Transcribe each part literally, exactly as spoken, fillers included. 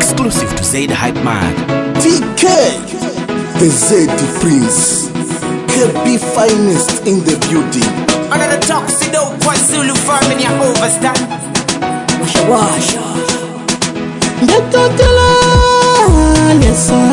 Exclusive to Zed Hype Man. T K, the Zed Prince, K B finest in the building. Another toxic out, one Zulu farm in your overstand. Washa washa. Ndetotela lesa.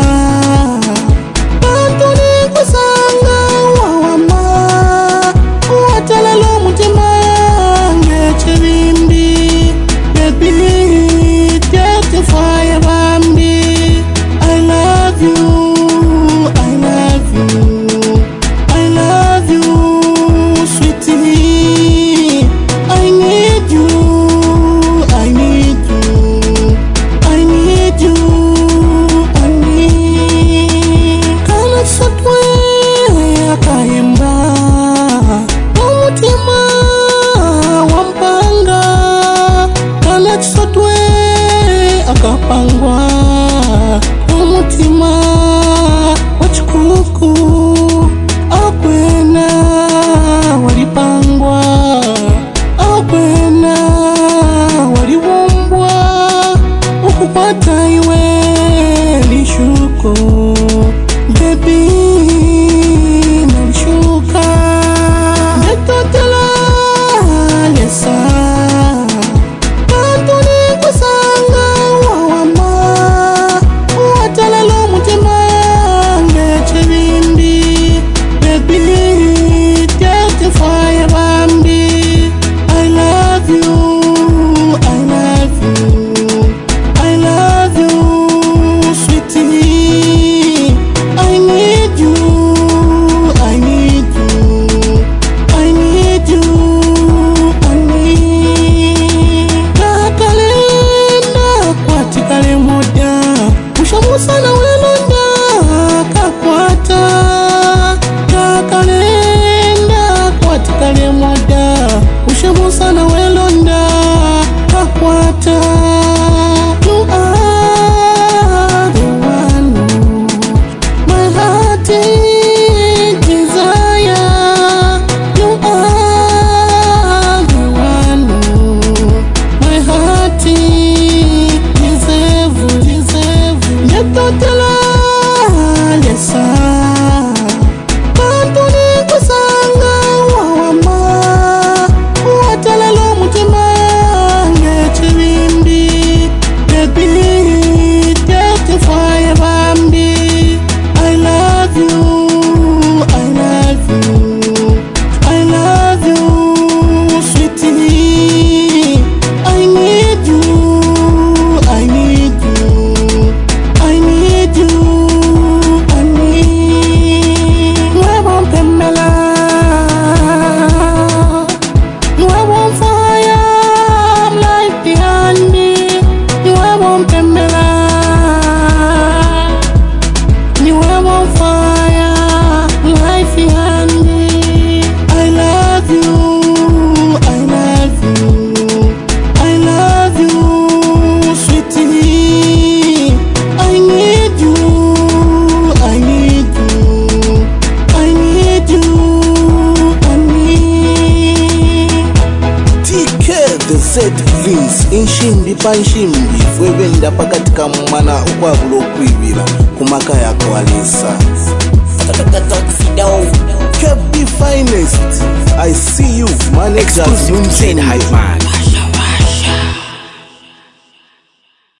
Antoni kusanga wawama. Watala lo mutima ngechevimbi. Baby, take the fire bambi. I love you, I love you, I love you, sweetie. I need you, I need you, I need you, I need. Kana satwe akaimba, umutima wampanga. Kana satwe akapangwa, umutima wachikuku. Akwena walipangwa, akwena waliwombwa. Ukupata iwe lishuko, baby nalishuka. Ndetotela lesa. Antoni kusanga wawama. Watala lo mutima ngechevimbi. Baby, take the fire bambi. I love you, I love you, I love you, sweetie. I need you, I need you, I need you, I need. Kakalenda kwatikale moja, ushamusa na welonda kakwata. Kakalenda kwatikale moja, ushamusa na welonda kakwata. You are the one my heart desire. You are the one my heart deserve, deserve. Ndetotela lesa. Antoni kusanga wawama. Watala lo mutima ngechevimbi. Baby, take the fire bambi. I love you, I love you, I love you, sweetie. I need you, I need you, I need you, I need. Nuevo pemela, nuevo fire, I'm like behind me. Nuevo pemela, nuevo fire, life behind me. I love you, I love you, I love you, sweetie. I need you, I need you, I need you, I need. T K, the Zed Prince, inshimbi pa inshimbi. Fwebenda pakatika mwana ukwagulo kwibira kumaka yako alisa. K B finest, I see you, managers. Exclusive to Zed Hype Man.